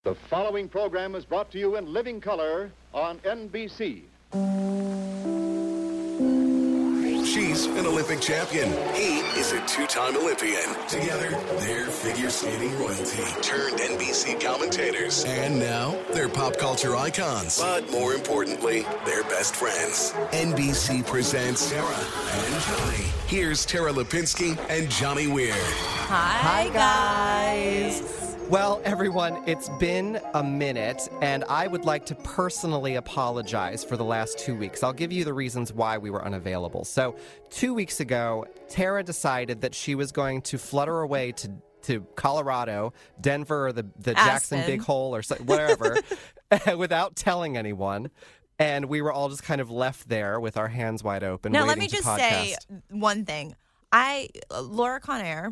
The following program is brought to you in living color on NBC. She's an Olympic champion. He is a two-time Olympian. Together, they're figure skating royalty turned NBC commentators. And now, they're pop culture icons. But more importantly, they're best friends. NBC presents Tara and Johnny. Here's Tara Lipinski and Johnny Weir. Hi, guys. Well, everyone, it's been a minute, and I would like to personally apologize for the last 2 weeks. I'll give you the reasons why we were unavailable. So, 2 weeks ago, Tara decided that she was going to flutter away to Colorado, Denver, or the Jackson Big Hole, or wherever, without telling anyone. And we were all just kind of left there with our hands wide open. Now, let me just say one thing. Laura Conair,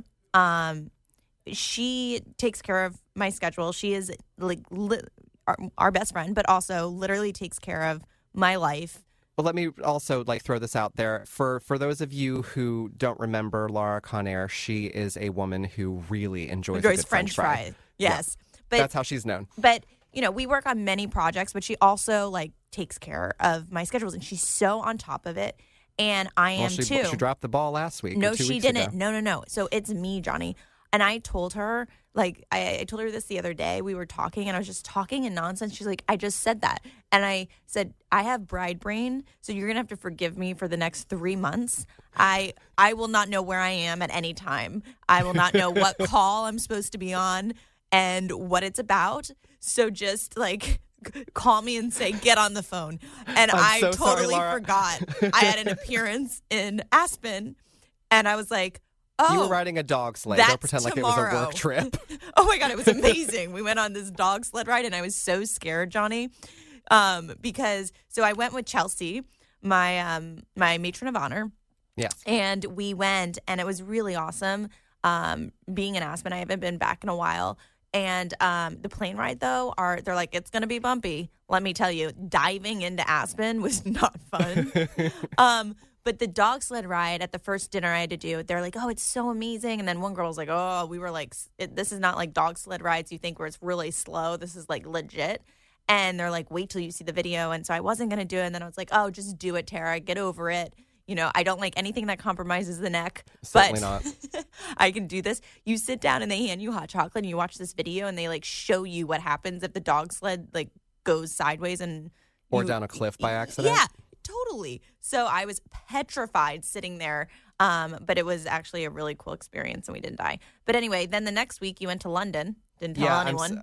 she takes care of my schedule. She is like our best friend, but also literally takes care of my life. Well, let me also throw this out there. For those of you who don't remember Laura Conair, she is a woman who really enjoys a good French fry. Yes. Yeah, but that's how she's known. But, we work on many projects, but she also takes care of my schedules, and she's so on top of it. And I am too. She dropped the ball last week. No, or 2 she weeks didn't. ago. No. So it's me, Johnny. And I told her, I told her this the other day. We were talking, and I was just talking in nonsense. She's like, I just said that. And I said, I have bride brain, so you're going to have to forgive me for the next 3 months. I will not know where I am at any time. I will not know what call I'm supposed to be on and what it's about. So just, call me and say, get on the phone. And I so totally sorry, Laura. forgot. I had an appearance in Aspen, and I was like, oh, You were riding a dog sled. that's Don't pretend like tomorrow. it was a work trip. Oh my God, it was amazing. We went on this dog sled ride, and I was so scared, Johnny, because I went with Chelsea, my matron of honor. Yes. And we went, and it was really awesome. Being in Aspen, I haven't been back in a while. And the plane ride, though, they're like, it's going to be bumpy. Let me tell you, diving into Aspen was not fun. But the dog sled ride at the first dinner I had to do, they're like, oh, it's so amazing. And then one girl was like, oh, we were like, this is not like dog sled rides you think where it's really slow. This is legit. And they're like, wait till you see the video. And so I wasn't going to do it. And then I was like, oh, just do it, Tara. Get over it. I don't like anything that compromises the neck. Certainly but not. I can do this. You sit down and they hand you hot chocolate and you watch this video and they show you what happens if the dog sled goes sideways or down a cliff by accident. Yeah, totally. So I was petrified sitting there. But it was actually a really cool experience and we didn't die. But anyway, then the next week you went to London. Didn't tell anyone.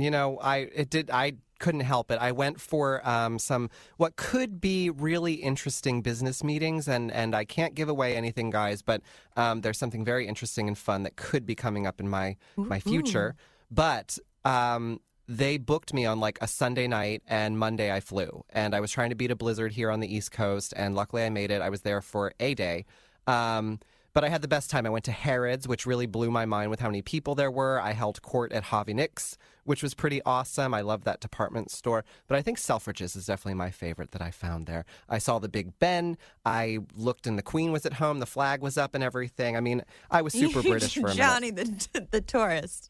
I couldn't help it. I went for some what could be really interesting business meetings, and I can't give away anything, guys, but there's something very interesting and fun that could be coming up in my future. But they booked me on a Sunday night, and Monday I flew. And I was trying to beat a blizzard here on the East Coast, and luckily I made it. I was there for a day. But I had the best time. I went to Harrods, which really blew my mind with how many people there were. I held court at Harvey Nicks, which was pretty awesome. I love that department store. But I think Selfridges is definitely my favorite that I found there. I saw the Big Ben. I looked and the Queen was at home. The flag was up and everything. I mean, I was super British for a minute. Johnny, the tourist.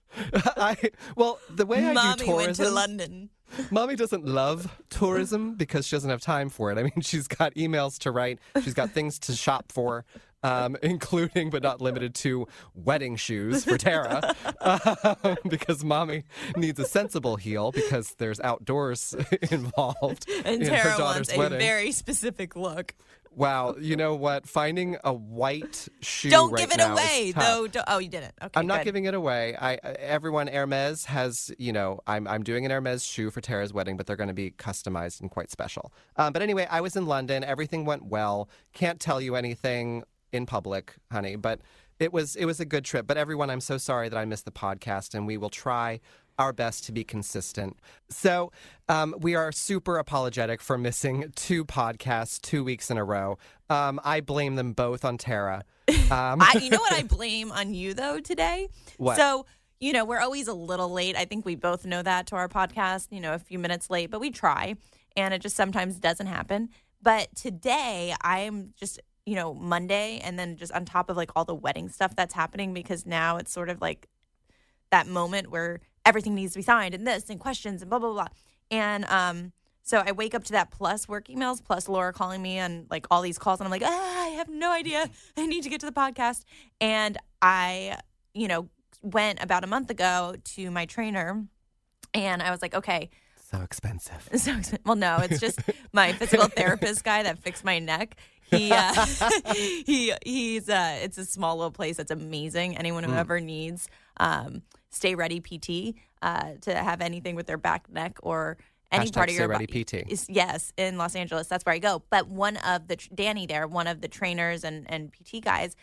The way I do tourism. Mommy went to London. Mommy doesn't love tourism because she doesn't have time for it. I mean, she's got emails to write. She's got things to shop for, including but not limited to wedding shoes for Tara, because Mommy needs a sensible heel because there's outdoors involved and in Tara her daughter's wants wedding. a very specific look. Wow, you know what? Finding a white shoe Don't right give it now away, is tough. though. Oh, you didn't. Okay, I'm not good. giving it away. Everyone, Hermes has, I'm doing an Hermes shoe for Tara's wedding, but they're going to be customized and quite special. But anyway, I was in London. Everything went well. Can't tell you anything in public, honey, but it was a good trip. But everyone, I'm so sorry that I missed the podcast, and we will try our best to be consistent. So we are super apologetic for missing 2 podcasts 2 weeks in a row. I blame them both on Tara. You know what I blame on you, though, today? What? So, we're always a little late. I think we both know that to our podcast, a few minutes late, but we try. And it just sometimes doesn't happen. But today, I'm just, Monday, and then just on top of all the wedding stuff that's happening, because now it's sort of that moment where everything needs to be signed and this and questions and blah, blah, blah. And so I wake up to that plus work emails, plus Laura calling me and like all these calls. And I'm like, I have no idea. I need to get to the podcast. And I, went about a month ago to my trainer and I was like, okay. So expensive. Well, no, it's just my physical therapist guy that fixed my neck. He's it's a small little place that's amazing. Anyone who ever needs Stay Ready PT to have anything with their back, neck, or any part of your body. body. PT. Yes, in Los Angeles, that's where I go. But one of the Danny there, one of the trainers and PT guys,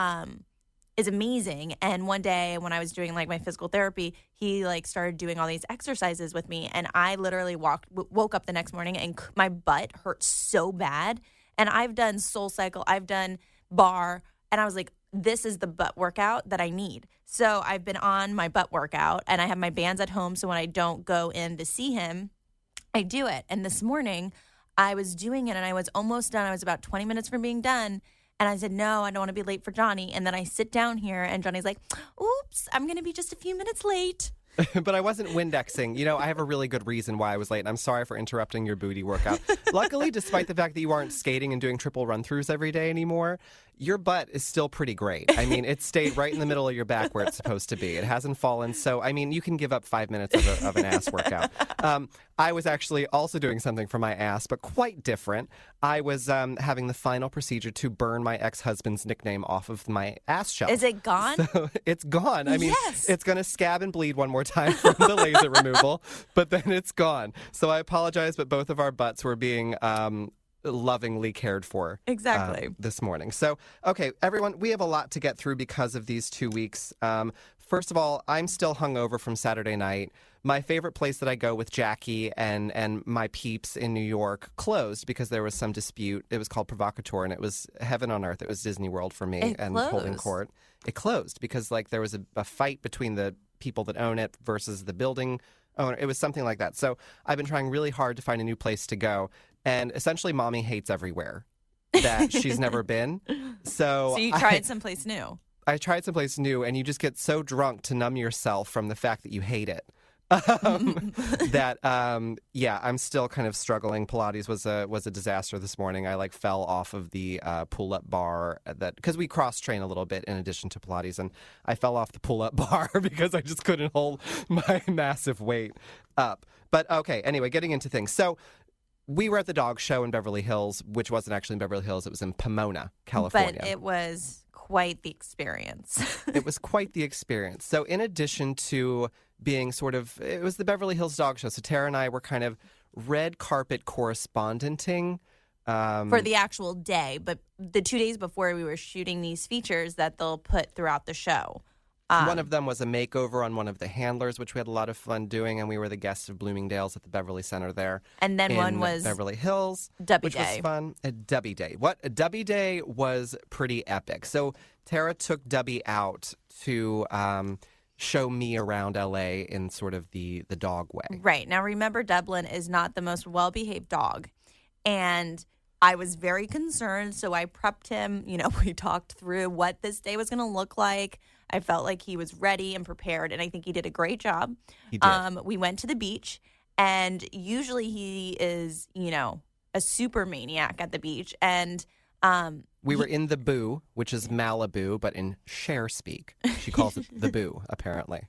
is amazing. And one day when I was doing like my physical therapy, he like started doing all these exercises with me, and I literally woke up the next morning and my butt hurt so bad. And I've done Soul Cycle, I've done bar, and I was like, this is the butt workout that I need. So I've been on my butt workout, and I have my bands at home. So when I don't go in to see him, I do it. And this morning I was doing it and I was almost done. I was about 20 minutes from being done. And I said, no, I don't want to be late for Johnny. And then I sit down here and Johnny's like, oops, I'm going to be just a few minutes late. But I wasn't Windexing. I have a really good reason why I was late, and I'm sorry for interrupting your booty workout. Luckily, despite the fact that you aren't skating and doing triple run-throughs every day anymore, your butt is still pretty great. I mean, it stayed right in the middle of your back where it's supposed to be. It hasn't fallen. So, I mean, you can give up 5 minutes of an ass workout. I was actually also doing something for my ass, but quite different. I was having the final procedure to burn my ex-husband's nickname off of my ass shelf. Is it gone? So it's gone. I mean, yes. It's going to scab and bleed one more time from the laser removal, but then it's gone. So I apologize, but both of our butts were being lovingly cared for exactly this morning. So, okay, everyone, we have a lot to get through because of these 2 weeks. First of all, I'm still hungover from Saturday night. My favorite place that I go with Jackie and my peeps in New York closed because there was some dispute. It was called Provocateur, and it was heaven on earth. It was Disney World for me and holding court. It closed because there was a fight between the people that own it versus the building owner. It was something like that. So I've been trying really hard to find a new place to go. And essentially, Mommy hates everywhere that she's never been. So you tried someplace new. I tried someplace new, and you just get so drunk to numb yourself from the fact that you hate it. That I'm still kind of struggling. Pilates was a disaster this morning. I fell off of the pull-up bar because we cross-train a little bit in addition to Pilates, and I fell off the pull-up bar because I just couldn't hold my massive weight up. But okay, anyway, getting into things. So we were at the dog show in Beverly Hills, which wasn't actually in Beverly Hills. It was in Pomona, California. But it was quite the experience. It was quite the experience. So in addition to being it was the Beverly Hills Dog Show. So Tara and I were kind of red carpet correspondenting. For the actual day. But the 2 days before, we were shooting these features that they'll put throughout the show. One of them was a makeover on one of the handlers, which we had a lot of fun doing, and we were the guests of Bloomingdale's at the Beverly Center there. And then one was Beverly Hills, Dubby which Day. was fun. A Dubby Day. A Dubby Day was pretty epic. So Tara took Dubby out to show me around LA in sort of the dog way. Right. Now, remember, Dublin is not the most well-behaved dog, and I was very concerned, so I prepped him. We talked through what this day was going to look like. I felt like he was ready and prepared, and I think he did a great job. He did. We went to the beach, and usually he is, a super maniac at the beach. And we were in the Boo, which is Malibu, but in Cher speak, she calls it the Boo, apparently.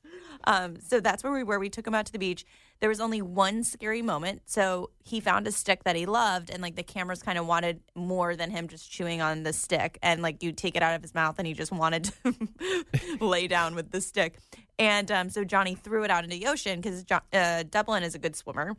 So that's where we were. We took him out to the beach. There was only one scary moment. So he found a stick that he loved, and the cameras kind of wanted more than him just chewing on the stick. And you take it out of his mouth, and he just wanted to lay down with the stick. And so Johnny threw it out into the ocean because Dublin is a good swimmer,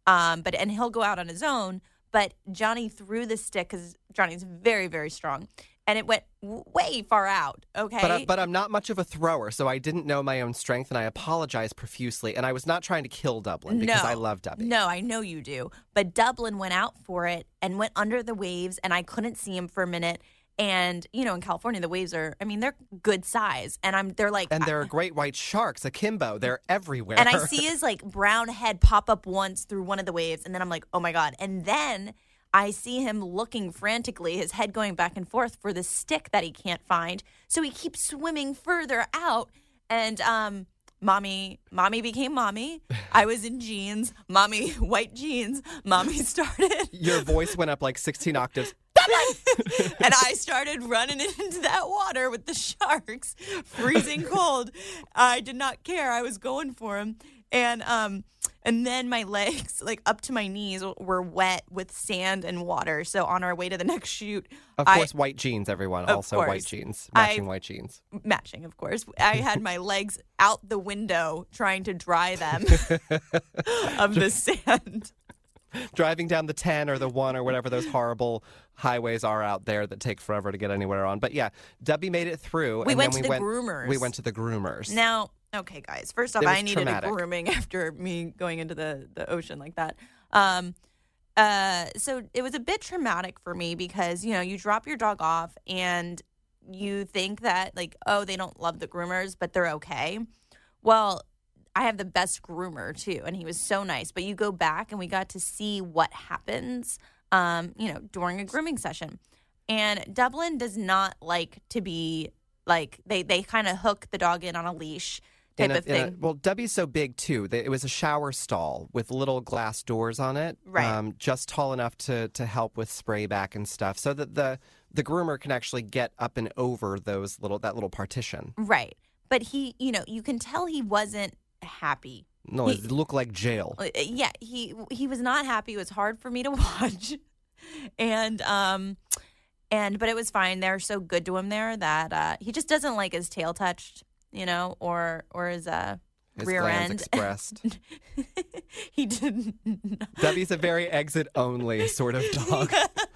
and he'll go out on his own. But Johnny threw the stick because Johnny's very, very strong. And it went way far out, okay? But I'm not much of a thrower, so I didn't know my own strength, and I apologize profusely. And I was not trying to kill Dublin because I love Dubby. No, I know you do. But Dublin went out for it and went under the waves, and I couldn't see him for a minute. And, in California, the waves are, they're good size. And they're like... And they're great white sharks, akimbo. They're everywhere. And I see his, brown head pop up once through one of the waves. And then I'm like, oh, my God. And then I see him looking frantically, his head going back and forth for the stick that he can't find. So he keeps swimming further out. And Mommy became mommy. I was in jeans. Mommy, white jeans. Mommy started. Your voice went up like 16 octaves. And I started running into that water with the sharks, freezing cold. I did not care. I was going for him. And then my legs, like up to my knees, were wet with sand and water. So on our way to the next shoot, Of course, white jeans, everyone. Of Also course. white jeans. Matching white jeans. Matching, of course. I had my legs out the window trying to dry them of the sand. Driving down the 10 or the 1 or whatever those horrible highways are out there that take forever to get anywhere on. But yeah, Debbie made it through. We and went then to the groomers. We went to the groomers. Now, okay, guys. First off, It was I needed traumatic. a grooming after me going into the ocean like that. So it was a bit traumatic for me because, you drop your dog off and you think that, like, oh, they don't love the groomers, but they're okay. Well, I have the best groomer, too, and he was so nice. But you go back and we got to see what happens, during a grooming session. And Dublin does not like to be, like, they kind of hook the dog in on a leash type of thing. Well, Debbie's so big, too. It was a shower stall with little glass doors on it. Right. Just tall enough to help with spray back and stuff so that the groomer can actually get up and over that little partition. Right. But he, you can tell he wasn't happy. No, it looked like jail. Yeah, he was not happy. It was hard for me to watch. But it was fine. They're so good to him there that he just doesn't like his tail touched, or his rear glands end. expressed. He didn't. Debbie's a very exit-only sort of dog.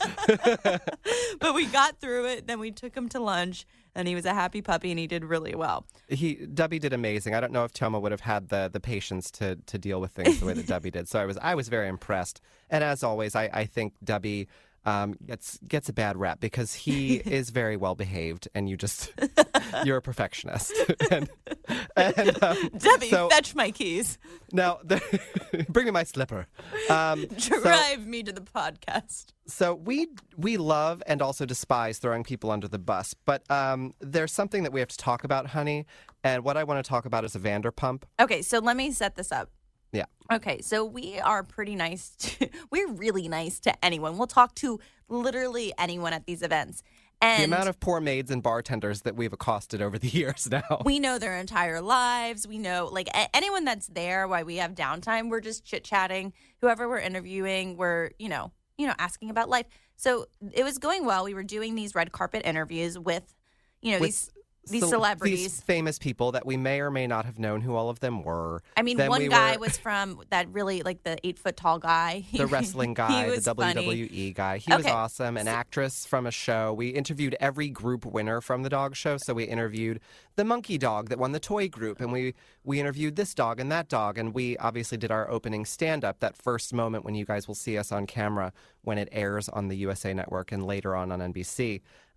But we got through it. Then we took him to lunch, and he was a happy puppy, and he did really well. Debbie did amazing. I don't know if Toma would have had the patience to deal with things the way that Debbie did. So I was very impressed. And as always, I think Debbie gets a bad rap because he is very well behaved, and you're a perfectionist. and Debbie, fetch my keys. Now, bring me my slipper. Drive me to the podcast. So we love and also despise throwing people under the bus, but there's something that we have to talk about, honey, and what I want to talk about is a Vanderpump. Okay, so let me set this up. Yeah. Okay, so we are pretty nice. We're really nice to anyone. We'll talk to literally anyone at these events. And the amount of poor maids and bartenders that we've accosted over the years now. We know their entire lives. We know, like, anyone that's there while we have downtime, we're just chit-chatting. Whoever we're interviewing, we're, asking about life. So it was going well. We were doing these red carpet interviews with, these celebrities. These famous people that we may or may not have known who all of them were. I mean, one guy was from that really, like, the 8-foot-tall guy. The wrestling guy, the WWE guy. He was awesome. An actress from a show. We interviewed every group winner from the dog show. So we interviewed the monkey dog that won the toy group. And we interviewed this dog and that dog. And we obviously did our opening stand-up, that first moment when you guys will see us on camera when it airs on the USA Network and later on NBC.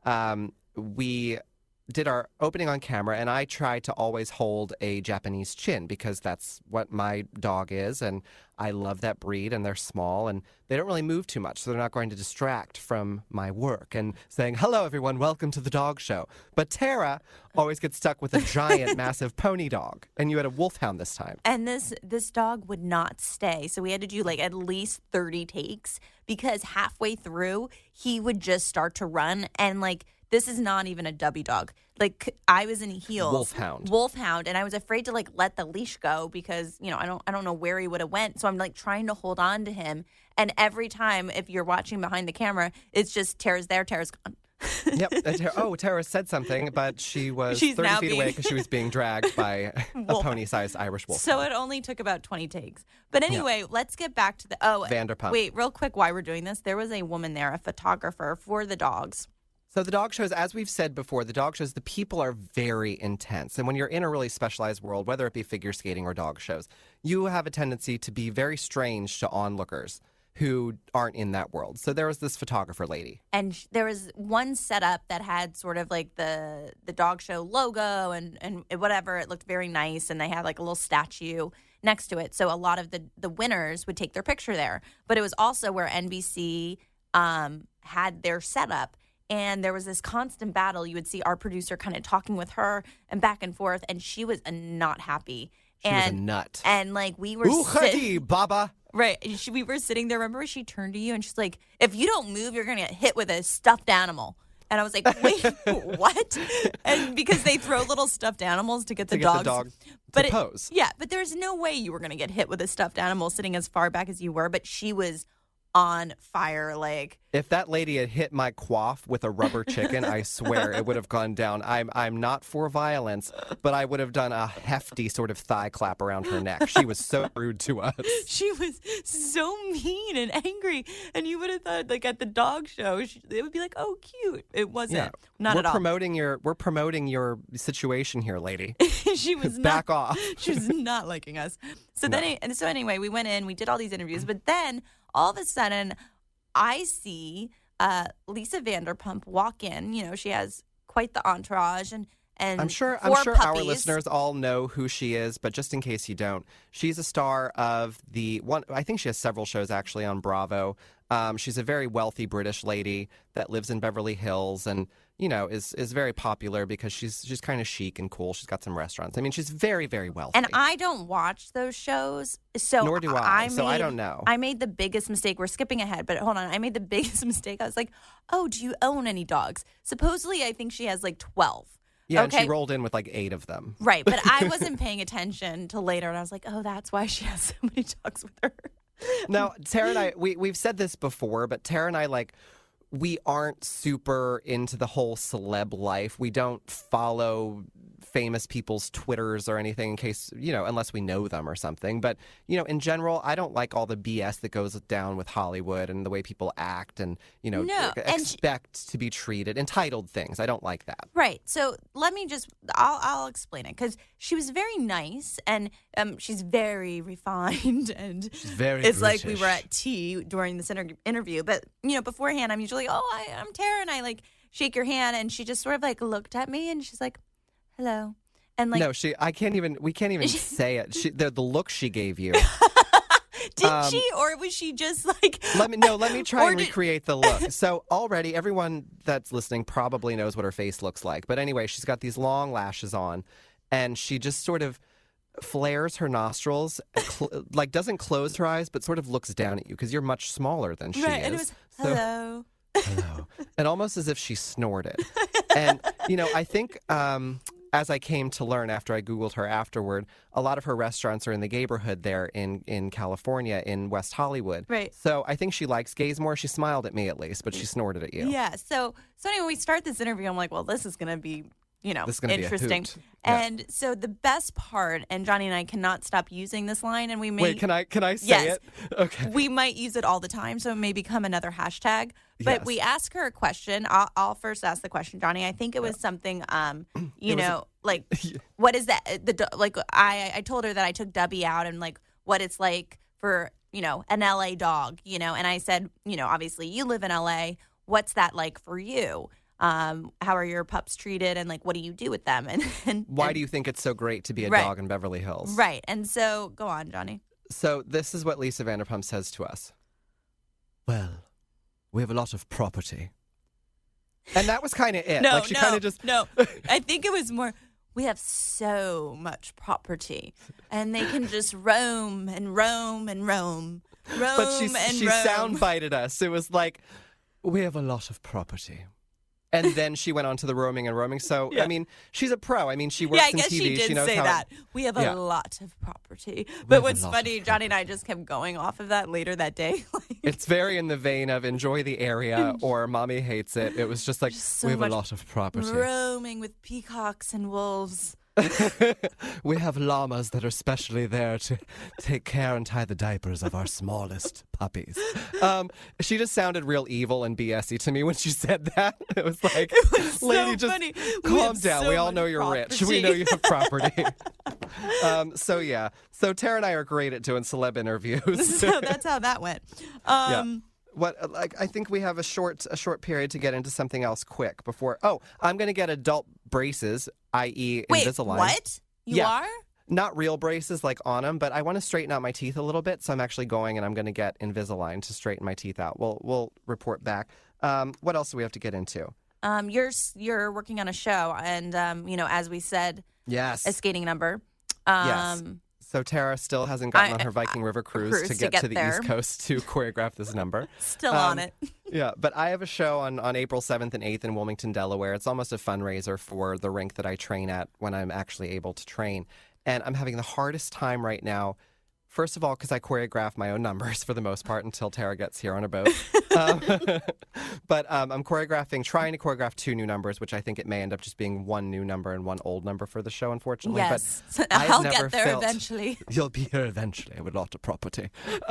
We did our opening on camera, and I tried to always hold a Japanese chin because that's what my dog is, and I love that breed, and they're small, and they don't really move too much, so they're not going to distract from my work and saying, hello, everyone, welcome to the dog show. But Tara always gets stuck with a giant, massive pony dog, and you had a wolfhound this time. And this dog would not stay, so we had to do, like, at least 30 takes because halfway through, he would just start to run, and, like, this is not even a dubby dog. Like, I was in heels. Wolfhound. And I was afraid to, like, let the leash go because, I don't know where he would have went. So I'm, like, trying to hold on to him. And every time, if you're watching behind the camera, it's just Tara's there, Tara's gone. Yep. Tara said something, but she's 30 feet away because she was being dragged by a pony-sized Irish wolf. So it only took about 20 takes. But anyway, let's get back to Vanderpump. Wait, real quick, why we're doing this. There was a woman there, a photographer for the dogs. So the dog shows, as we've said before, the people are very intense. And when you're in a really specialized world, whether it be figure skating or dog shows, you have a tendency to be very strange to onlookers who aren't in that world. So there was this photographer lady. And there was one setup that had sort of like the dog show logo and whatever. It looked very nice. And they had like a little statue next to it. So a lot of the winners would take their picture there. But it was also where NBC had their setup. and there was this constant battle. You would see our producer kind of talking with her and back and forth, and she was not happy. She was a nut. And like we were Baba. Right. We were sitting there. Remember, she turned to you and she's like, if you don't move, you're going to get hit with a stuffed animal. And I was like, wait, what? And because they throw little stuffed animals to get the dogs. To pose. Yeah, but there's no way you were going to get hit with a stuffed animal sitting as far back as you were. But she was on fire. Like, if that lady had hit my coif with a rubber chicken, I swear it would have gone down. I'm not for violence, but I would have done a hefty sort of thigh clap around her neck. She was so rude to us. She was so mean and angry, and you would have thought, like at the dog show, it would be like, oh, cute. It wasn't. Yeah. Not at all. We're promoting your situation here, lady. She was back off. She was not liking us. So anyway, we went in, we did all these interviews, but then all of a sudden, I see Lisa Vanderpump walk in. You know, she has quite the entourage, and I'm sure puppies. Our listeners all know who she is, but just in case you don't, she's a star of the one. I think she has several shows actually on Bravo. She's a very wealthy British lady that lives in Beverly Hills, and you know is very popular because she's kind of chic and cool. She's got some restaurants. I mean, she's very, very wealthy. And I don't watch those shows, so nor do I. I don't know. I made the biggest mistake. We're skipping ahead, but hold on. I made the biggest mistake. I was like, "Oh, do you own any dogs?" Supposedly, I think she has like 12. Yeah, okay. And she rolled in with like 8 of them. Right, but I wasn't paying attention till later, and I was like, "Oh, that's why she has so many dogs with her." Now, Tara and I, we've said this before, but Tara and I, we aren't super into the whole celeb life. We don't follow famous people's Twitters or anything in case, unless we know them or something. But, in general, I don't like all the BS that goes down with Hollywood and the way people act and, expect to be treated. Entitled things. I don't like that. Right. So let me I'll explain it because she was very nice and she's very refined and she's very it's British. Like we were at tea during this interview. But, beforehand, I'm usually, I'm Tara, and I shake your hand, and she just sort of looked at me and she's like, hello. And no, we can't even say it. The look she gave you. Did she, or was she just Let me try and recreate the look. So already everyone that's listening probably knows what her face looks like. But anyway, she's got these long lashes on, and she just sort of flares her nostrils, doesn't close her eyes, but sort of looks down at you because you're much smaller than she is. And it was, hello. Hello. And almost as if she snorted. And, I think as I came to learn after I Googled her afterward, a lot of her restaurants are in the neighborhood there in California, in West Hollywood. Right. So I think she likes gays more. She smiled at me at least, but she snorted at you. Yeah. So anyway, we start this interview. I'm like, well, this is going to be, this is gonna interesting. Be a hoot. And so the best part, and Johnny and I cannot stop using this line, and we may... Wait, can I say yes, it? Okay. We might use it all the time, so it may become another hashtag. But yes. we ask her a question. I'll first ask the question, Johnny. I think it was something, what is that? I told her that I took Dubby out and what it's like for, an LA dog, and I said, obviously you live in LA. What's that like for you? How are your pups treated, and what do you do with them? And why do you think it's so great to be a dog in Beverly Hills? Right. And so go on, Johnny. So this is what Lisa Vanderpump says to us. Well, we have a lot of property. And that was kind of it. No, I think it was more, we have so much property, and they can just roam and roam and roam. But she soundbited us. It was like, we have a lot of property. And then she went on to the roaming and roaming. So, yeah. I mean, she's a pro. I mean, she works in TV. She did knows say that. We have a lot of property. But what's funny, Johnny and I just kept going off of that later that day. It's very in the vein of enjoy the area or mommy hates it. It was just like, we have a lot of property. Roaming with peacocks and wolves. We have llamas that are specially there to take care and tie the diapers of our smallest puppies. She just sounded real evil and BS-y to me when she said that. It was like, lady, just funny. Calm down. We all know you're rich. We know you have property. So Tara and I are great at doing celeb interviews. So that's how that went. I think we have a short period to get into something else quick before. Oh, I'm going to get adult braces, i.e. Invisalign. What? You are? Not real braces on them, but I want to straighten out my teeth a little bit, so I'm actually going and I'm going to get Invisalign to straighten my teeth out. We'll report back. What else do we have to get into? You're working on a show, and as we said, Yes. a skating number. Yes. So Tara still hasn't gotten on her Viking River cruise to get to the there. East Coast to choreograph this number. Still on it. Yeah, but I have a show on April 7th and 8th in Wilmington, Delaware. It's almost a fundraiser for the rink that I train at when I'm actually able to train. And I'm having the hardest time right now. First of all, because I choreograph my own numbers for the most part until Tara gets here on a boat. But I'm trying to choreograph 2 new numbers, which I think it may end up just being 1 new number and 1 old number for the show, unfortunately. Yes. But I'll get there eventually. You'll be here eventually with a lot of property.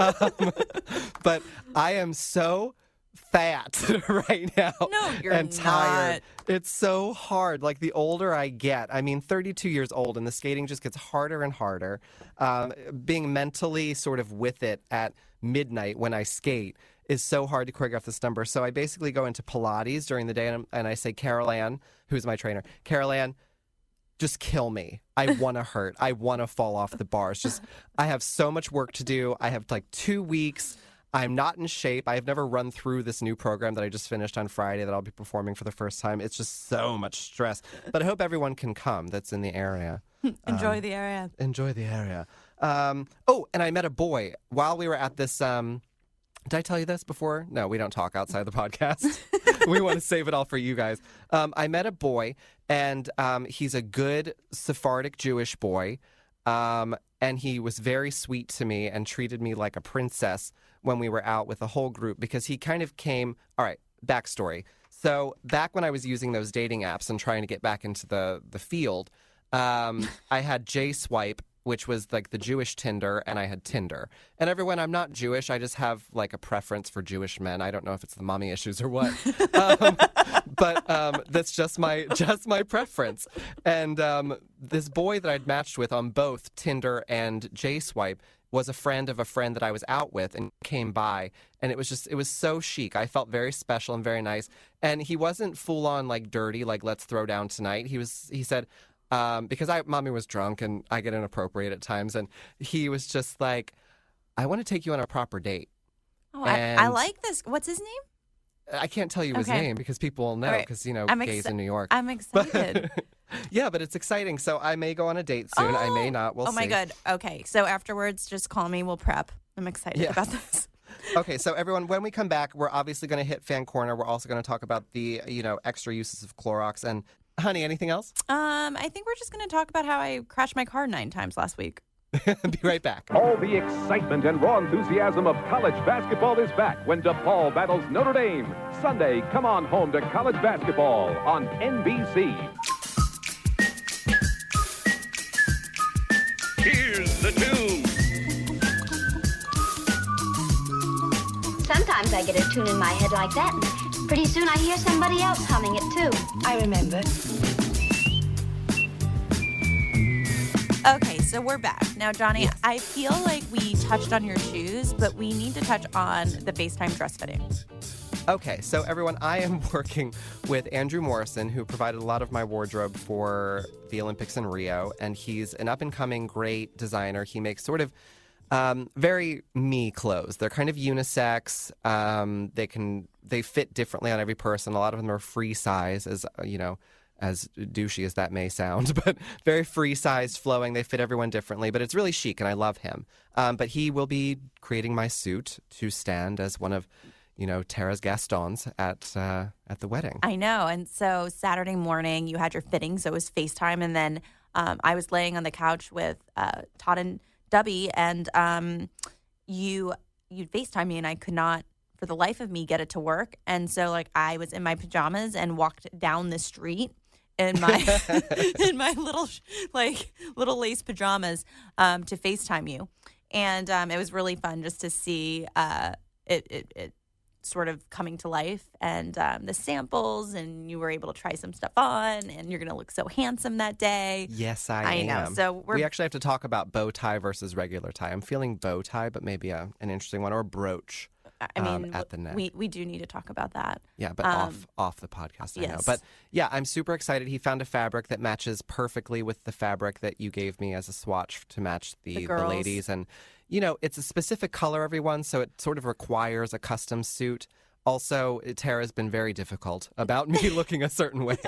But I am so fat right now. No, you're and tired. not. It's so hard. Like, the older I get, 32 years old, and the skating just gets harder and harder. Being mentally sort of with it at midnight when I skate is so hard to choreograph this number. So I basically go into Pilates during the day, and I say, Carol Ann, who's my trainer, Carol Ann, just kill me. I want to hurt. I want to fall off the bars. I have so much work to do. I have 2 weeks. I'm not in shape. I have never run through this new program that I just finished on Friday that I'll be performing for the first time. It's just so much stress. But I hope everyone can come that's in the area. Enjoy the area. Enjoy the area. And I met a boy while we were at this. Did I tell you this before? No, we don't talk outside the podcast. We want to save it all for you guys. I met a boy, and he's a good Sephardic Jewish boy. And he was very sweet to me and treated me like a princess when we were out with the whole group, because he kind of came. All right, backstory. So back when I was using those dating apps and trying to get back into the field, I had J-Swipe, which was like the Jewish Tinder, and I had Tinder. And everyone, I'm not Jewish. I just have like a preference for Jewish men. I don't know if it's the mommy issues or what. But that's just my preference. And this boy that I'd matched with on both Tinder and J-Swipe was a friend of a friend that I was out with and came by. And it was so chic. I felt very special and very nice. And he wasn't full on like dirty, like let's throw down tonight. He said, because mommy was drunk and I get inappropriate at times. And he was just like, I want to take you on a proper date. Oh, I like this. What's his name? I can't tell you his name because people will know because, gays in New York. I'm excited. Yeah, but it's exciting. So I may go on a date soon. I may not. We'll see. Oh, my God. Okay. So afterwards, just call me. We'll prep. I'm excited about this. Okay, so everyone, when we come back, we're obviously going to hit Fan Corner. Be also going to talk about the, extra uses of Clorox. And, honey, anything else? I think we're just going to talk about how I crashed my car 9 times last week. Be right back. All the excitement and raw enthusiasm of college basketball is back when DePaul battles Notre Dame. Sunday, come on home to college basketball on NBC. Here's the tune. Sometimes I get a tune in my head like that, and pretty soon I hear somebody else humming it too. I remember. Okay, so we're back. Now, Johnny, yes. I feel like we touched on your shoes, but we need to touch on the FaceTime dress fitting. Okay, so everyone, I am working with Andrew Morrison, who provided a lot of my wardrobe for the Olympics in Rio, and he's an up-and-coming great designer. He makes sort of very me clothes. They're kind of unisex. They fit differently on every person. A lot of them are free size, as douchey as that may sound, but very free-sized, flowing. They fit everyone differently, but it's really chic, and I love him. But he will be creating my suit to stand as one of, Tara's Gastons at the wedding. I know, and so Saturday morning you had your fitting, so it was FaceTime, and then I was laying on the couch with Todd and Dubby, and you'd FaceTime me, and I could not, for the life of me, get it to work, and so I was in my pajamas and walked down the street in my in my little lace pajamas to FaceTime you, and it was really fun just to see it sort of coming to life, and the samples, and you were able to try some stuff on, and you're gonna look so handsome that day. Yes, I am. Know. So we actually have to talk about bow tie versus regular tie. I'm feeling bow tie, but maybe an interesting one, or a brooch. I mean, at the neck. We do need to talk about that. Yeah, but off the podcast, I know. But yeah, I'm super excited. He found a fabric that matches perfectly with the fabric that you gave me as a swatch to match the ladies. And, it's a specific color, everyone, so it sort of requires a custom suit. Also, Tara's been very difficult about me looking a certain way.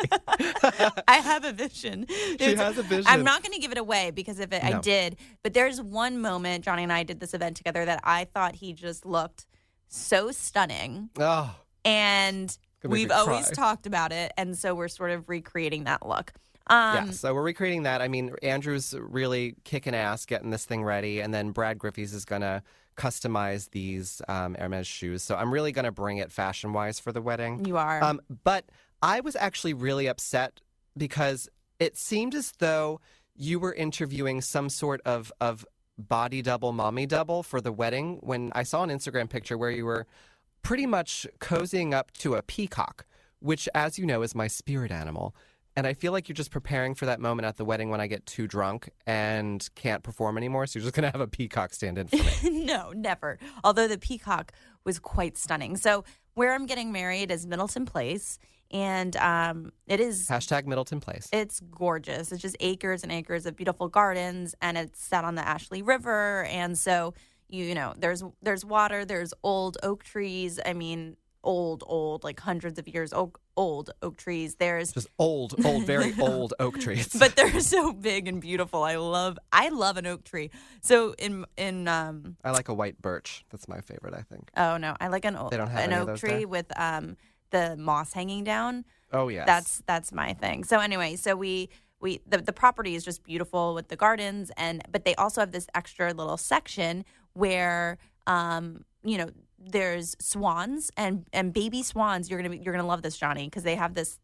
I have a vision. She has a vision. I'm not going to give it away because if I No. did, but there's one moment Johnny and I did this event together that I thought he just looked so stunning. Oh, And Gonna make we've me always cry. talked about it. And so we're sort of recreating that look. yeah. So we're recreating that. I mean, Andrew's really kicking ass getting this thing ready, and then Brad Griffey's is going to customize these Hermes shoes. So I'm really going to bring it fashion-wise for the wedding. You are. But I was actually really upset because it seemed as though you were interviewing some sort of body double, mommy double for the wedding when I saw an Instagram picture where you were pretty much cozying up to a peacock, which, as you know, is my spirit animal. And I feel like you're just preparing for that moment at the wedding when I get too drunk and can't perform anymore. So you're just going to have a peacock stand in for me. No, never. Although the peacock was quite stunning. So where I'm getting married is Middleton Place. And it is... Hashtag Middleton Place. It's gorgeous. It's just acres and acres of beautiful gardens, and it's set on the Ashley River. And so, you know, there's water, there's old oak trees. I mean, old, like hundreds of years old oak trees. There's Just old, very old oak trees. but they're so big and beautiful. I love an oak tree. So in I like a white birch. That's my favorite, I think. oh no, I like an They don't have any of oak those tree there? with the moss hanging down. Oh, yes. That's my thing. So anyway, so the property is just beautiful with the gardens, but they also have this extra little section where you know, there's swans and baby swans. You're gonna love this, Johnny, because they have this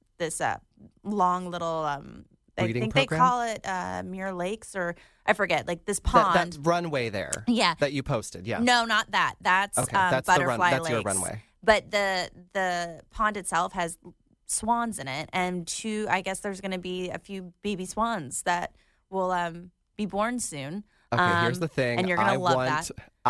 long little I Breeding think program? they call it Muir Lakes, or I forget, like this pond. That runway there. Yeah. That you posted, yeah. No, not that. That's Okay, that's the Butterfly that's your Lakes. runway. But the pond itself has swans in it, and I guess there's going to be a few baby swans that will be born soon. Okay, here's the thing. And you're going to love that.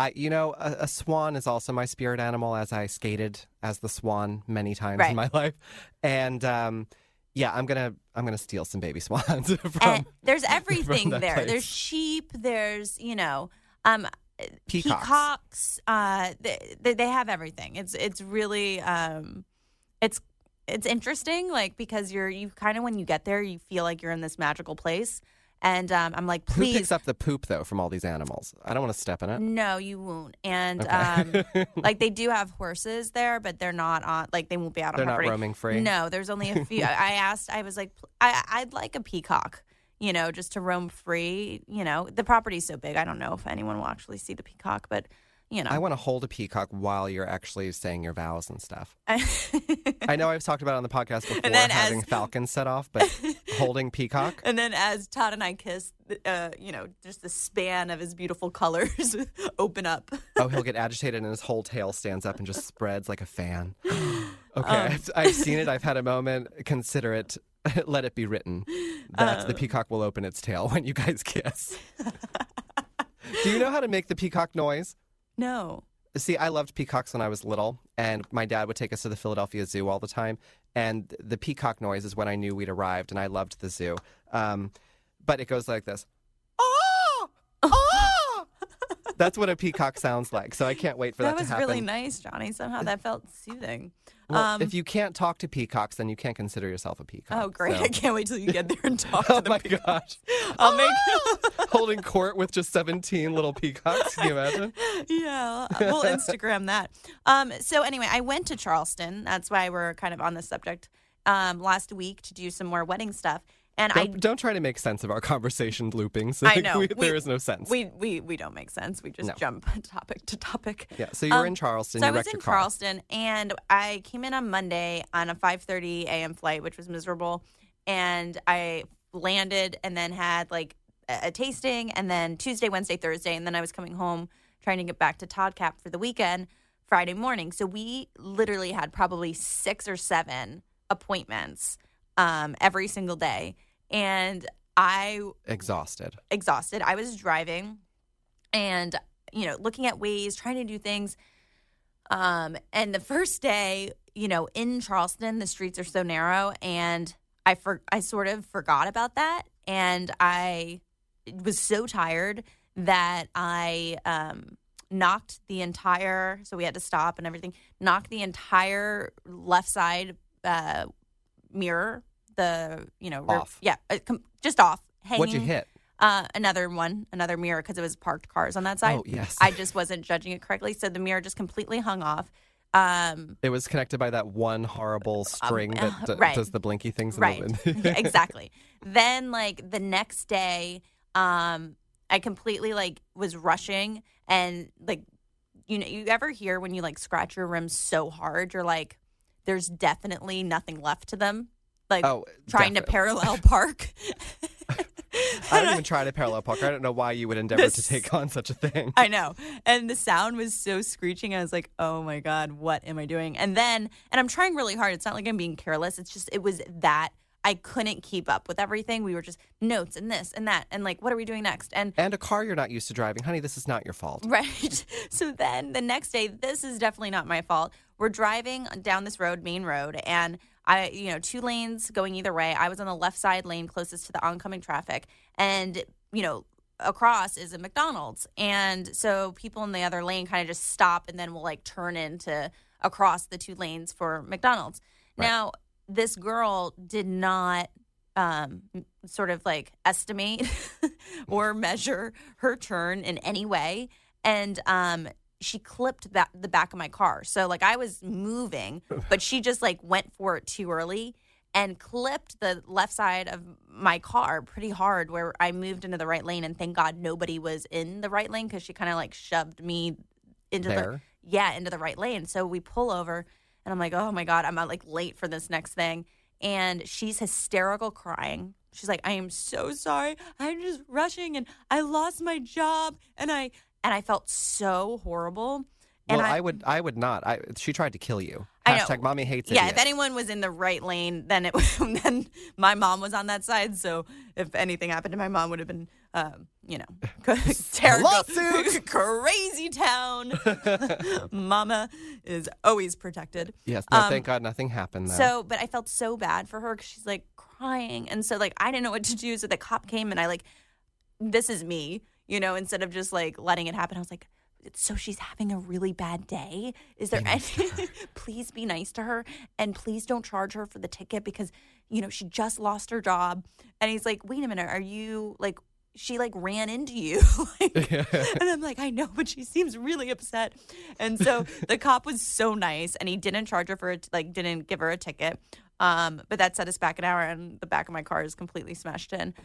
A swan is also my spirit animal, as I skated as the swan many times Right. in my life. And yeah, I'm gonna steal some baby swans from And there's everything that there. place. There's sheep. There's peacocks. They have everything. It's really it's interesting, like, because you kind of, when you get there, you feel like you're in this magical place. And I'm like, Who please. picks up the poop though from all these animals? I don't want to step in it. No, you won't. And Okay. like, they do have horses there, but they're not on. Like, they won't be out on They're not property. roaming free? No, there's only a few. I was like, I'd like a peacock, you know, just to roam free. You know, the property's so big. I don't know if anyone will actually see the peacock, but you know, I want to hold a peacock while you're actually saying your vows and stuff. I know I've talked about it on the podcast before, And then having falcons set off, but holding peacock. And then as Todd and I kiss, you know, just the span of his beautiful colors open up. Oh, he'll get agitated and his whole tail stands up and just spreads like a fan. Okay, I've seen it. I've had a moment. Consider it. Let it be written that the peacock will open its tail when you guys kiss. Do you know how to make the peacock noise? No. See, I loved peacocks when I was little, and my dad would take us to the Philadelphia Zoo all the time. And the peacock noise is when I knew we'd arrived, and I loved the zoo. But it goes like this. Oh! Oh! That's what a peacock sounds like. So I can't wait for that, That to was happen. really nice, Johnny. Somehow that felt soothing. Well, if you can't talk to peacocks, then you can't consider yourself a peacock. Oh, great. So- I can't wait till you get there and talk Oh to the my peacock. gosh. I'll make Holding court with just 17 little peacocks. Can you imagine? Yeah, we'll Instagram that. So anyway, I went to Charleston. That's why we're kind of on this subject last week to do some more wedding stuff. And Don't try to make sense of our conversation loopings. I know. There is no sense. We don't make sense. We just No. jump topic to topic. Yeah, so you were in Charleston. So you I was wrecked in your car. Charleston, and I came in on Monday on a 5:30 a.m. flight, which was miserable. And I landed and then had like a tasting, and then Tuesday, Wednesday, Thursday, and then I was coming home trying to get back to Todd Cap for the weekend Friday morning. So we literally had probably 6 or 7 appointments every single day. And Exhausted. I was driving and, you know, looking at ways, trying to do things. And the first day, you know, in Charleston, the streets are so narrow, and I sort of forgot about that. And I was so tired that I knocked the entire, so we had to stop and everything, knocked the entire left side mirror, off. Just off. Hanging. What'd you hit? Another mirror, because it was parked cars on that side. Oh, yes. I just wasn't judging it correctly, so the mirror just completely hung off. It was connected by that one horrible string that right. does the blinky things in Right. the wind. Exactly. Then, like, the next day, I completely, like, was rushing, and, like, you ever hear when you, like, scratch your rims so hard, you're like, there's definitely nothing left to them? Like, trying to parallel park. I don't even try to parallel park. I don't know why you would endeavor to take on such a thing. I know. And the sound was so screeching. I was like, oh my God, what am I doing? And I'm trying really hard. It's not like I'm being careless. It's just, it was that I couldn't keep up with everything. We were just notes and this and that. And like, what are we doing next? And a car you're not used to driving. Honey, this is not your fault. Right. So then the next day, this is definitely not my fault. We're driving down this road, main road, and 2 lanes going either way. I was on the left side lane closest to the oncoming traffic. And, across is a McDonald's. And so people in the other lane kind of just stop and then will like turn into across the 2 lanes for McDonald's. Right. Now, this girl did not sort of like estimate or measure her turn in any way. And she clipped the back of my car. So, like, I was moving, but she just, like, went for it too early and clipped the left side of my car pretty hard where I moved into the right lane. And thank God nobody was in the right lane because she kind of, like, shoved me into into the right lane. So we pull over, and I'm like, oh, my God, I'm, like, late for this next thing. And she's hysterical crying. She's like, I am so sorry. I'm just rushing, and I lost my job, and I felt so horrible. And well, I would not. She tried to kill you. I know. Hashtag mommy hates idiots. idiots. If anyone was in the right lane, then then my mom was on that side. So if anything happened to my mom, would have been, terrible, lawsuit, crazy town. Mama is always protected. Yes. No, thank God nothing happened. Though. So, but I felt so bad for her because she's like crying, and so like I didn't know what to do. So the cop came, and I like, this is me. Instead of just like letting it happen, I was like, so she's having a really bad day. Is there any, please be nice to her, and please don't charge her for the ticket because, she just lost her job. And he's like, wait a minute, are you like, she like ran into you. And I'm like, I know, but she seems really upset. And so the cop was so nice, and he didn't charge her for it, like didn't give her a ticket. But that set us back an hour, and the back of my car is completely smashed in.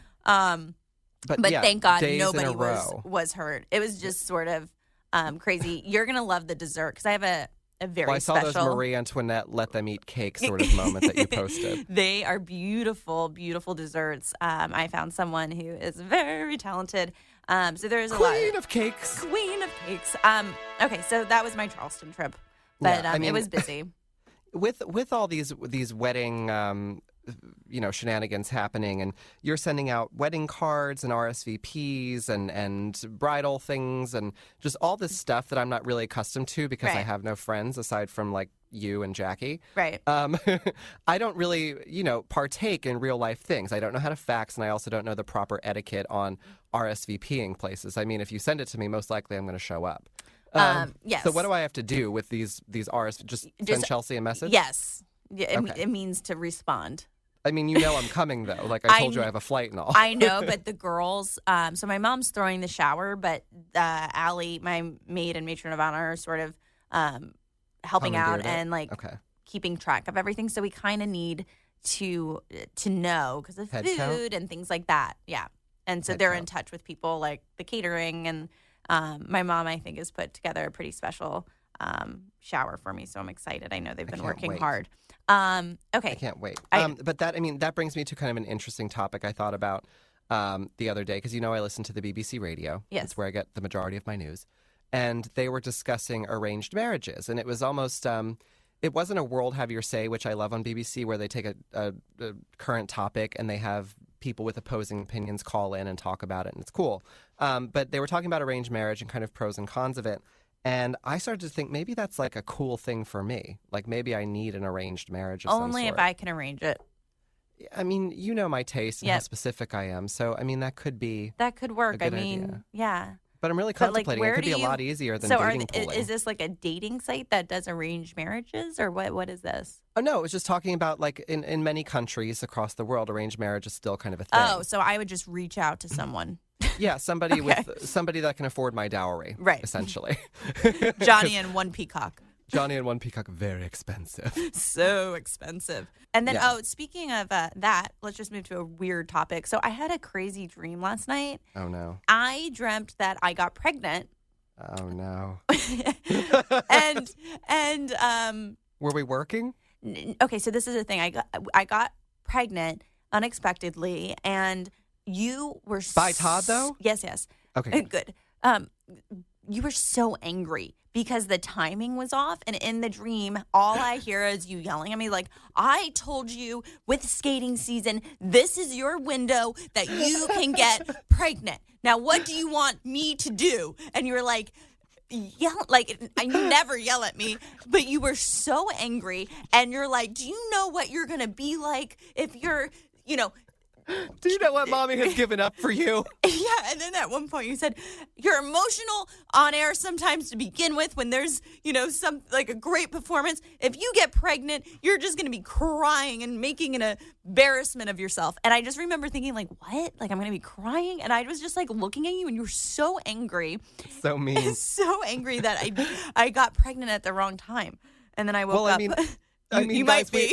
But thank God nobody was hurt. It was just sort of crazy. You're going to love the dessert because I have a very I saw special. those Marie Antoinette let them eat cake sort of moment that you posted. They are beautiful, beautiful desserts. I found someone who is very talented. So there's a lot. Queen of cakes. Queen of cakes. Okay, so that was my Charleston trip. But it was busy. With all these wedding shenanigans happening, and you're sending out wedding cards and RSVPs and bridal things and just all this stuff that I'm not really accustomed to because I have no friends aside from like you and Jackie. Right. I don't really, partake in real life things. I don't know how to fax, and I also don't know the proper etiquette on RSVPing places. I mean, if you send it to me, most likely I'm going to show up. Yes. So what do I have to do with these RSVPs? Just send Chelsea a message? Yes. Yeah, Okay. it means to respond. I mean, I'm coming, though. Like, I told you I have a flight and all. I know, but the girls, so my mom's throwing the shower, but Allie, my maid and matron of honor, are sort of helping out and, like, keeping track of everything. So we kind of need to know because of Head food count? and things like that. Yeah. And so they're in touch with people, like, the catering. And my mom, I think, has put together a pretty special shower for me. So I'm excited. I know they've been working hard. Okay. I can't wait. But that brings me to kind of an interesting topic I thought about the other day because, I listen to the BBC radio. Yes. That's where I get the majority of my news. And they were discussing arranged marriages. And it was almost, it wasn't a world have your say, which I love on BBC, where they take a current topic and they have people with opposing opinions call in and talk about it. And it's cool. But they were talking about arranged marriage and kind of pros and cons of it. And I started to think maybe that's like a cool thing for me. Like maybe I need an arranged marriage of some Only sort. if I can arrange it. I mean, you know my taste and how specific I am. So, I mean, that could be That could work. a good idea. Yeah. But I'm really But, like, contemplating. where It could do be a you- lot easier than So dating pooling. is this like a dating site that does arranged marriages, or what is this? Oh, no, it was just talking about, like, in many countries across the world, arranged marriage is still kind of a thing. Oh, so I would just reach out to someone. Yeah, somebody Okay. with somebody that can afford my dowry, Right. essentially. Johnny and one peacock. Johnny and one peacock, very expensive. So expensive. And then, Yeah. speaking of that, let's just move to a weird topic. So I had a crazy dream last night. Oh, no. I dreamt that I got pregnant. Oh, no. and Were we working? okay, so this is the thing. I got pregnant unexpectedly, and you were By Todd, though? Yes. Okay. Good. You were so angry because the timing was off, and in the dream, all I hear is you yelling at me like, "I told you with skating season, this is your window that you can get pregnant. Now, what do you want me to do?" And you were like, I never yell at me, but you were so angry, and you're like, "Do you know what you're gonna be like if you're, Do you know what mommy has given up for you? Yeah, and then at one point you said you're emotional on air sometimes to begin with when there's, some like a great performance. If you get pregnant, you're just going to be crying and making an embarrassment of yourself. And I just remember thinking like, what? Like I'm going to be crying? And I was just like looking at you and you were so angry. So mean. So angry that I got pregnant at the wrong time. And then I woke up. You guys, might be.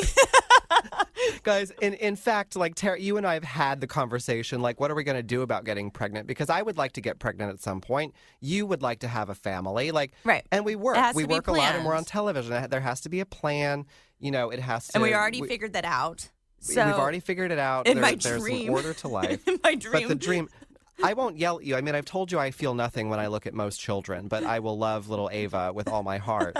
Guys, in fact, like, Tara, you and I have had the conversation, like, what are we going to do about getting pregnant? Because I would like to get pregnant at some point. You would like to have a family. Like, right. And we work. It has We to be work a lot and we're on planned. television. There has to be a plan. It has to. And we already figured that out. So we've already figured it out. In my There's dream. an order to life. In my dream. But the dream... I won't yell at you. I mean, I've told you I feel nothing when I look at most children, but I will love little Ava with all my heart.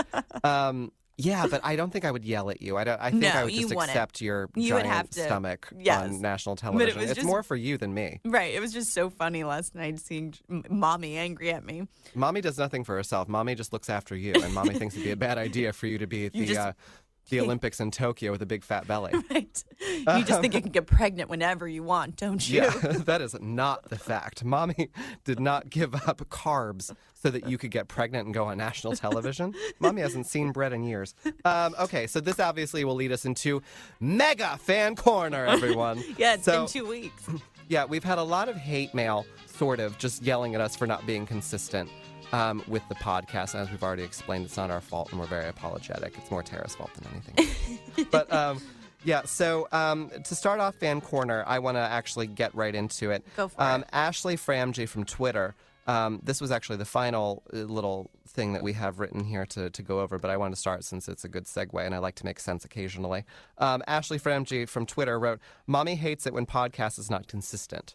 Yeah, but I don't think I would yell at you. I think No, I would you just wouldn't. accept your You would giant have to- stomach yes. on national But television. it was It's just- more for you than me. Right. It was just so funny last night seeing mommy angry at me. Mommy does nothing for herself. Mommy just looks after you, and mommy thinks it'd be a bad idea for you to be at the Olympics in Tokyo with a big fat belly. Right. You just think you can get pregnant whenever you want, don't you? Yeah, that is not the fact. Mommy did not give up carbs so that you could get pregnant and go on national television. Mommy hasn't seen bread in years. Okay, so this obviously will lead us into Mega Fan Corner, everyone. Yeah, it's been 2 weeks. Yeah, we've had a lot of hate mail, sort of, just yelling at us for not being consistent with the podcast. As we've already explained, it's not our fault, and we're very apologetic. It's more Tara's fault than anything. But, yeah, so to start off Fan Corner, I want to actually get right into it. Go for it. Ashley Framji from Twitter. This was actually the final little thing that we have written here to go over, but I wanted to start since it's a good segue, and I like to make sense occasionally. Ashley Framji from Twitter wrote, "Mommy hates it when podcast is not consistent."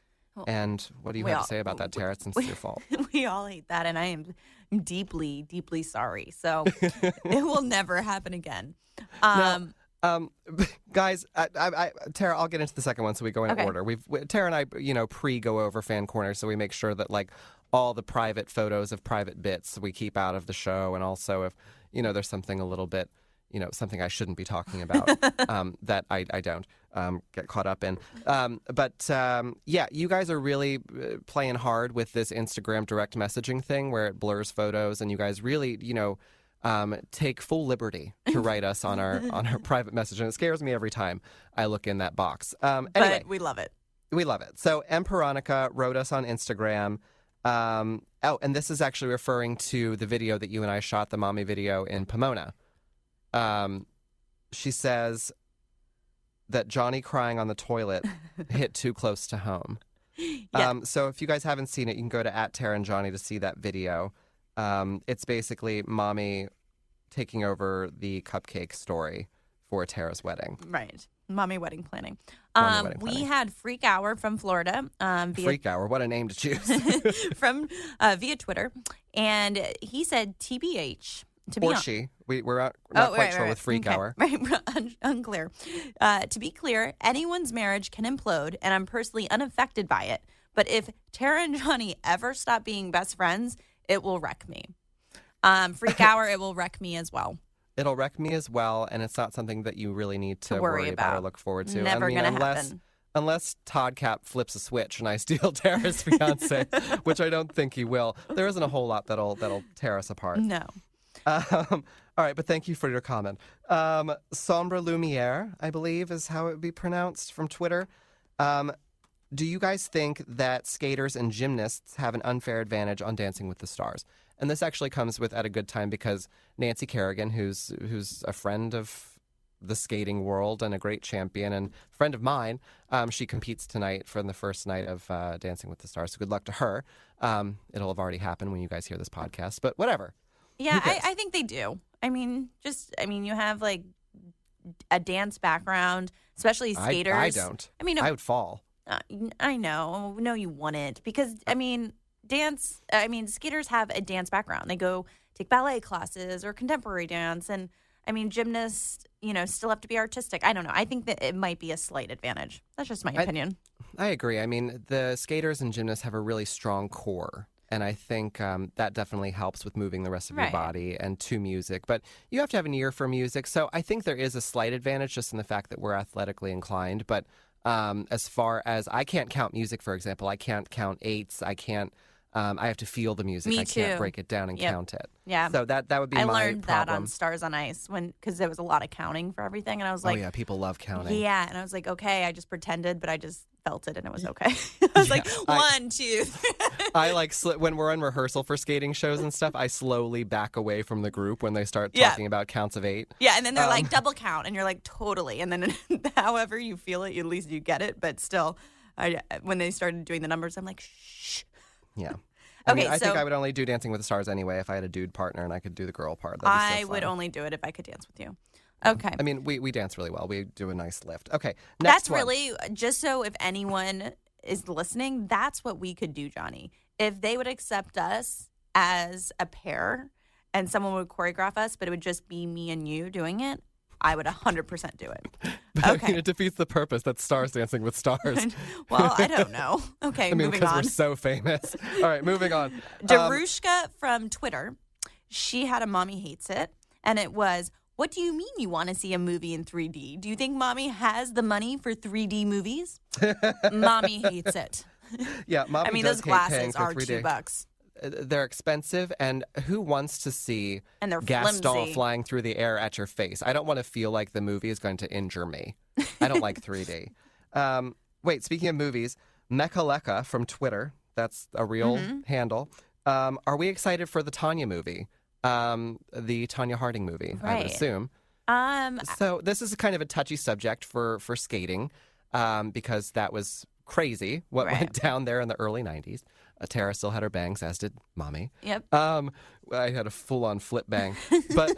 And what do you have to say about that, Tara, since it's your fault? We all hate that, and I am deeply, deeply sorry. So it will never happen again. Guys, Tara, I'll get into the second one so we go in Okay. order. Tara and I, pre-go over Fan Corner, so we make sure that, like, all the private photos of private bits we keep out of the show, and also if, there's something a little bit, something I shouldn't be talking about that I don't get caught up in. Yeah, you guys are really playing hard with this Instagram direct messaging thing where it blurs photos, and you guys really, take full liberty to write us on our private message, and it scares me every time I look in that box. Anyway, But we love it. we love it. So Emperonica wrote us on Instagram. And this is actually referring to the video that you and I shot, the mommy video in Pomona. She says that Johnny crying on the toilet hit too close to home. Yeah. So if you guys haven't seen it, you can go to @TaraandJohnny to see that video. It's basically mommy taking over the cupcake story for Tara's wedding. Right. Mommy wedding planning. Mommy wedding We planning. had Freak Hour from Florida via Freak Hour, what a name to choose. from via Twitter, and he said TBH. To be Or hon- she. We're not quite sure with Freak Okay. Hour. Right, unclear. To be clear, anyone's marriage can implode, and I'm personally unaffected by it. But if Tara and Johnny ever stop being best friends, it will wreck me. Freak Hour, it will wreck me as well. It'll wreck me as well, and it's not something that you really need to worry worry about or about. look forward to. Never gonna unless, happen. Unless Todd Cap flips a switch and I steal Tara's fiance, which I don't think he will. There isn't a whole lot that'll tear us apart. No. All right, but thank you for your comment. Sombra Lumiere, I believe, is how it would be pronounced from Twitter. Do you guys think that skaters and gymnasts have an unfair advantage on Dancing with the Stars? And this actually comes at a good time because Nancy Kerrigan, who's a friend of the skating world and a great champion and friend of mine, she competes tonight for the first night of Dancing with the Stars. So good luck to her. It'll have already happened when you guys hear this podcast, but whatever. Yeah, I think they do. I mean, you have like a dance background, especially skaters. I don't. I mean, I would fall. I know. No, you wouldn't. Because, skaters have a dance background. They go take ballet classes or contemporary dance. And, gymnasts, still have to be artistic. I don't know. I think that it might be a slight advantage. That's just my opinion. I agree. I mean, the skaters and gymnasts have a really strong core. And I think that definitely helps with moving the rest of your body and to music. But you have to have an ear for music. So I think there is a slight advantage just in the fact that we're athletically inclined. But as far as I can't count music, for example, I can't count eights. I can't. I have to feel the music. Me I too. can't break it down and count it. Yeah. So that would be my problem. I learned that on Stars on Ice because there was a lot of counting for everything. And I was like, oh, yeah, people love counting. Yeah. And I was like, okay, I just pretended, but I just felt it and it was okay. I was like, 1, 2. I when we're in rehearsal for skating shows and stuff, I slowly back away from the group when they start talking about counts of 8. Yeah. And then they're like, double count. And you're like, totally. And then however you feel it, at least you get it. But still, when they started doing the numbers, I'm like, shh. Yeah. Okay, I think I would only do Dancing with the Stars anyway if I had a dude partner and I could do the girl part. I would only do it if I could dance with you. Okay. I mean, we dance really well. We do a nice lift. Okay, next one. Really, just so if anyone is listening, that's what we could do, Johnny. If they would accept us as a pair and someone would choreograph us, but it would just be me and you doing it, I would 100% do it. But okay. I mean, it defeats the purpose. That's Stars Dancing with Stars. Well, I don't know. Okay, moving on. Because we're so famous. All right, moving on. Darushka from Twitter, she had a Mommy Hates It, and it was, what do you mean you want to see a movie in 3D? Do you think Mommy has the money for 3D movies? Mommy hates it. Yeah, Mommy does those glasses are 3D. $2. They're expensive, and who wants to see Gaston flimsy. flying through the air at your face? I don't want to feel like the movie is going to injure me. I don't like 3D. Wait, speaking of movies, Mechaleka from Twitter, that's a real handle. Are we excited for the Tanya movie? The Tanya Harding movie, I would assume. So this is kind of a touchy subject for skating because that was crazy what went down there in the early 90s. Tara still had her bangs, as did Mommy. Yep. I had a full-on flip bang, but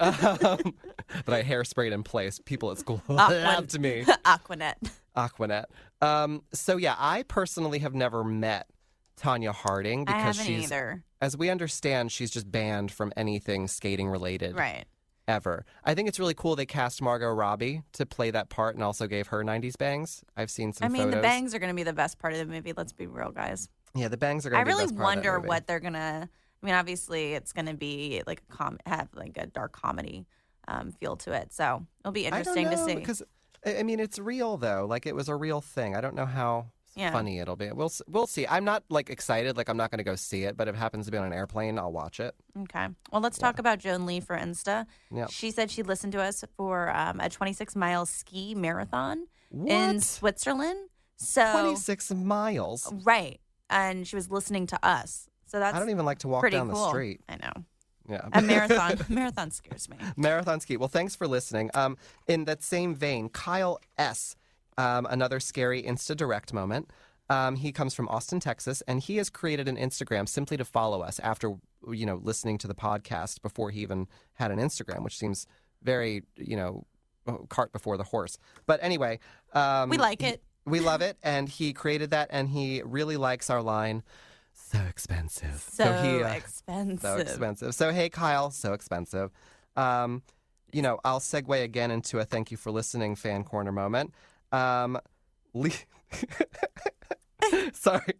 I hairsprayed in place. People at school loved me. Aquanet. So yeah, I personally have never met Tanya Harding because either. As we understand, she's just banned from anything skating related. Right. Ever. I think it's really cool they cast Margot Robbie to play that part and also gave her 90s bangs. I've seen some photos. the bangs are going to be the best part of the movie. Let's be real, guys. Yeah, the bangs are going to be the best part of that movie. I really wonder what they're going to... obviously it's going to be like have like a dark comedy feel to it. So it'll be interesting to see. Because, it's real, though. Like, it was a real thing. I don't know how funny it'll be. We'll see. I'm not, excited. I'm not going to go see it. But if it happens to be on an airplane, I'll watch it. Okay. Well, let's talk about Joan Lee for Insta. Yep. She said she listened to us for a 26-mile ski marathon in Switzerland. So 26 miles? Right. And she was listening to us. So that's I don't even like to walk down the street. I know. Yeah. A marathon scares me. Marathon ski. Well, thanks for listening. In that same vein, Kyle S., another scary Insta Direct moment. He comes from Austin, Texas, and he has created an Instagram simply to follow us after, listening to the podcast before he even had an Instagram, which seems very, cart before the horse. But anyway. We like it. We love it, and he created that, and he really likes our line, so expensive. So expensive. So, hey, Kyle, so expensive. I'll segue again into a thank you for listening fan corner moment. Sorry.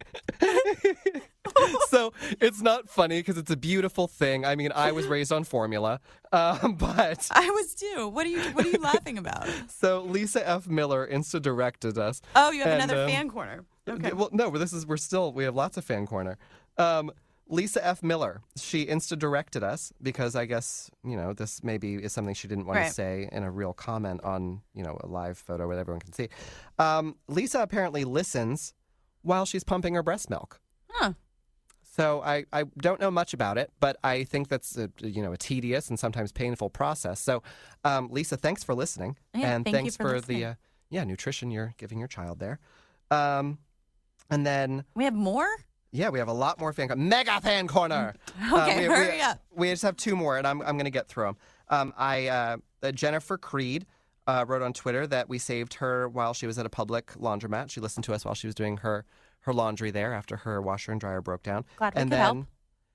So it's not funny because it's a beautiful thing. I mean, I was raised on formula, but I was too. What are you laughing about? so Lisa F. Miller Insta-directed us. Oh, you have and, another fan corner. Okay. Well, no, we have lots of fan corner. Lisa F. Miller, she Insta-directed us because I guess, this maybe is something she didn't want to say in a real comment on, a live photo where everyone can see. Lisa apparently listens while she's pumping her breast milk. Huh. So I don't know much about it, but I think that's a tedious and sometimes painful process. So, Lisa, thanks for listening. Yeah, and thank thanks you for the nutrition you're giving your child there. And then... We have more? Yeah, we have a lot more mega fan corner. Okay, hurry up. We just have two more, and I'm going to get through them. Jennifer Creed wrote on Twitter that we saved her while she was at a public laundromat. She listened to us while she was doing her laundry there after her washer and dryer broke down. Glad we could help.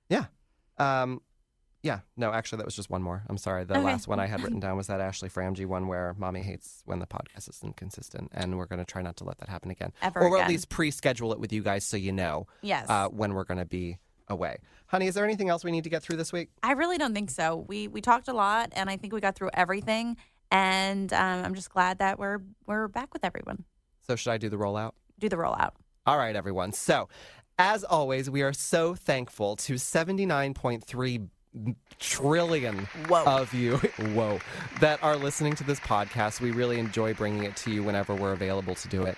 Yeah. No, actually, that was just one more. I'm sorry. The last one I had written down was that Ashley Framji one where Mommy hates when the podcast is inconsistent, and we're going to try not to let that happen again. Or we'll at least pre-schedule it with you guys so you know when we're going to be away. Honey, is there anything else we need to get through this week? I really don't think so. We talked a lot, and I think we got through everything, and I'm just glad that we're back with everyone. So should I do the rollout? Do the rollout. All right, everyone. So, as always, we are so thankful to 79.3 trillion of you that are listening to this podcast. We really enjoy bringing it to you whenever we're available to do it.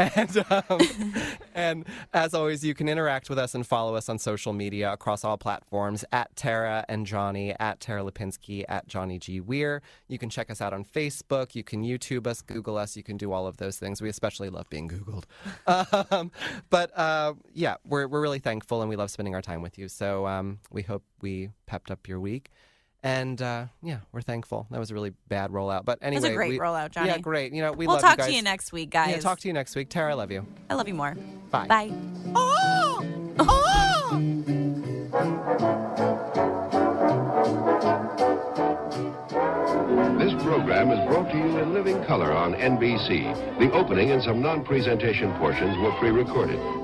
And as always, you can interact with us and follow us on social media across all platforms at Tara and Johnny, at Tara Lipinski, at Johnny G. Weir. You can check us out on Facebook. You can YouTube us, Google us. You can do all of those things. We especially love being Googled. But we're really thankful and we love spending our time with you. So we hope we pepped up your week. And, we're thankful. That was a really bad rollout. But anyway. It was a great rollout, Johnny. Yeah, great. We love you we'll guys. talk to you next week, guys. Yeah, talk to you next week. Tara, I love you. I love you more. Bye. Bye. Oh! This program is brought to you in living color on NBC. The opening and some non-presentation portions were pre-recorded.